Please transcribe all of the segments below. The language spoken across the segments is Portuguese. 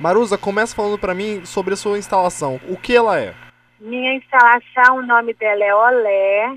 Maruza, começa falando para mim sobre a sua instalação. O que ela é? Minha instalação, o nome dela é Olé.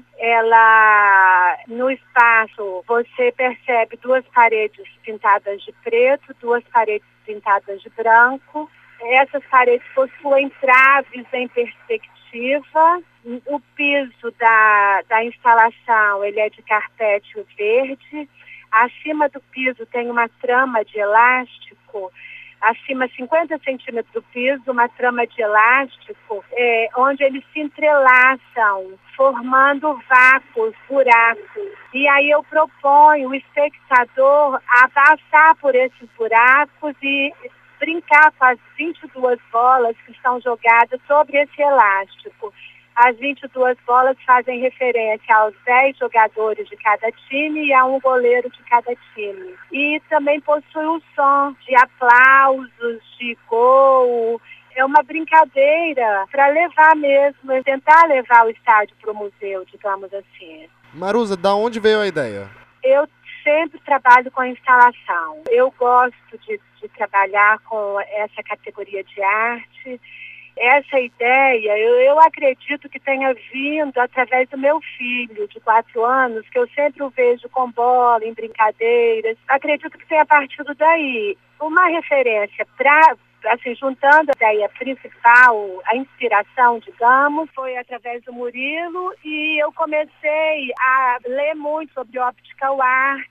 Ela, no espaço, você percebe 2 paredes pintadas de preto, 2 paredes pintadas de branco. Essas paredes possuem traves em perspectiva. O piso da instalação, ele é de carpete verde. Acima do piso tem uma trama de elástico, acima 50 centímetros do piso, uma trama de elástico, onde eles se entrelaçam, formando vácuos, buracos. E aí eu proponho o espectador a passar por esses buracos e brincar com as 22 bolas que estão jogadas sobre esse elástico. As 22 bolas fazem referência aos 10 jogadores de cada time e a um goleiro de cada time. E também possui o som de aplausos, de gol. É uma brincadeira para levar mesmo, tentar levar o estádio para o museu, digamos assim. Maruza, da onde veio a ideia? Eu sempre trabalho com instalação. Eu gosto de trabalhar com essa categoria de arte. Essa ideia, eu acredito que tenha vindo através do meu filho, de 4 anos, que eu sempre o vejo com bola, em brincadeiras. Acredito que tenha partido daí. Uma referência para, assim, juntando a ideia principal, a inspiração, digamos, foi através do Murilo, e eu comecei a ler muito sobre optical art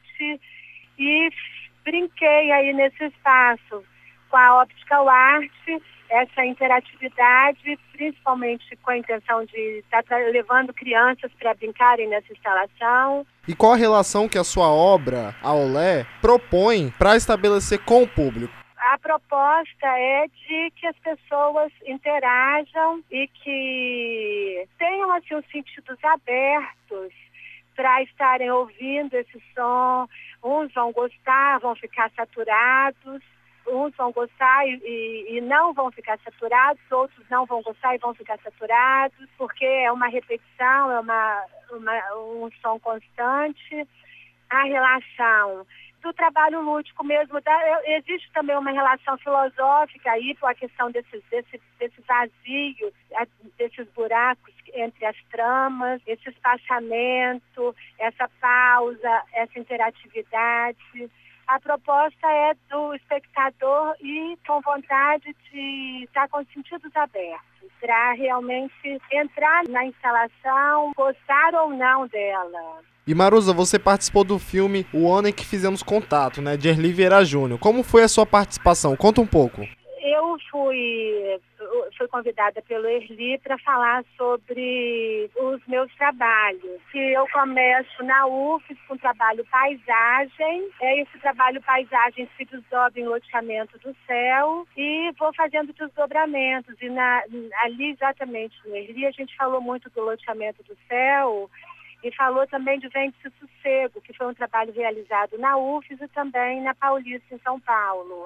e brinquei aí nesse espaço com a optical art, essa interatividade, principalmente com a intenção de estar levando crianças para brincarem nessa instalação. E qual a relação que a sua obra, a Olé, propõe para estabelecer com o público? A proposta é de que as pessoas interajam e que tenham assim, os sentidos abertos para estarem ouvindo esse som. Uns vão gostar, vão ficar saturados. Uns vão gostar e não vão ficar saturados, outros não vão gostar e vão ficar saturados, porque é uma repetição, é um som constante. A relação do trabalho lúdico mesmo, existe também uma relação filosófica aí com a questão desse vazio, desses buracos entre as tramas, esse espaçamento, essa pausa, essa interatividade. A proposta é do espectador ir com vontade de estar com os sentidos abertos, para realmente entrar na instalação, gostar ou não dela. E Maruza, você participou do filme O Ano em que Fizemos Contato, né, de Erli Vieira Júnior. Como foi a sua participação? Conta um pouco. Eu fui convidada pelo Erli para falar sobre os meus trabalhos. Eu começo na UFES com o trabalho Paisagem. Esse trabalho Paisagem se desdobra em Loteamento do Céu e vou fazendo desdobramentos. E ali exatamente no Erli a gente falou muito do Loteamento do Céu e falou também de Vende-se Sossego, que foi um trabalho realizado na UFES e também na Paulista, em São Paulo.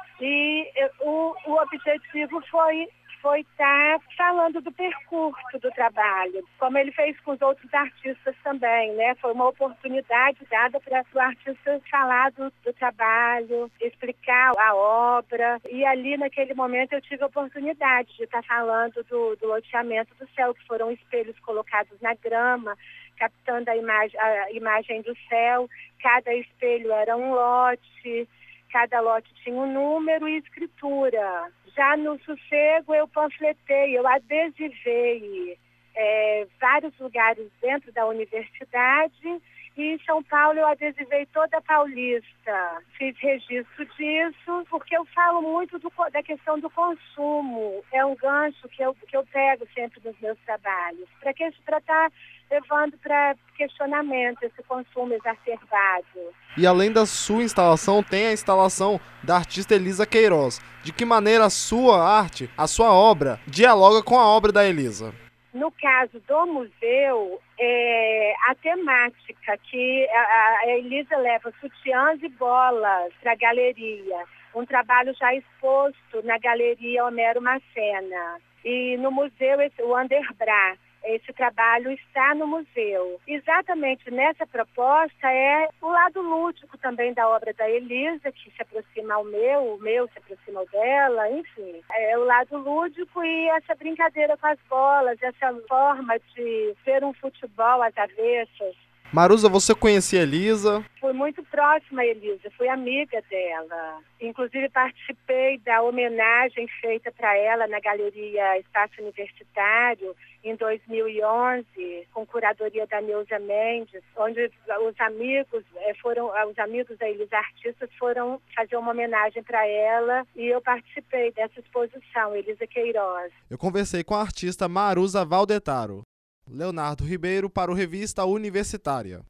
E o objetivo foi estar falando do percurso do trabalho, como ele fez com os outros artistas também, né? Foi uma oportunidade dada para o artista falar do trabalho, explicar a obra. E ali, naquele momento, eu tive a oportunidade de estar falando do Loteamento do Céu, que foram espelhos colocados na grama, captando a imagem do céu. Cada espelho era um lote. Cada lote tinha um número e escritura. Já no Sossego eu panfletei, eu adesivei vários lugares dentro da universidade e em São Paulo eu adesivei toda a Paulista. Fiz registro disso porque eu falo muito da questão do consumo. É um gancho que eu pego sempre nos meus trabalhos. Para estar levando para questionamento esse consumo exacerbado. E além da sua instalação, tem a instalação da artista Elisa Queiroz. De que maneira a sua arte, a sua obra, dialoga com a obra da Elisa? No caso do museu, a temática que a Elisa leva sutiãs e bolas para a galeria. Um trabalho já exposto na Galeria Homero Macena. E no museu, o Underbra. esse trabalho está no museu. Exatamente nessa proposta é o lado lúdico também da obra da Elisa, que se aproxima ao meu, o meu se aproxima ao dela, enfim. É o lado lúdico e essa brincadeira com as bolas, essa forma de ver um futebol às avessas. Maruza, você conhecia a Elisa? Fui muito próxima a Elisa, fui amiga dela. Inclusive participei da homenagem feita para ela na Galeria Espaço Universitário em 2011, com curadoria da Neuza Mendes, onde os amigos da Elisa, artistas, foram fazer uma homenagem para ela e eu participei dessa exposição, Elisa Queiroz. Eu conversei com a artista Maruza Valdetaro. Leonardo Ribeiro para o Revista Universitária.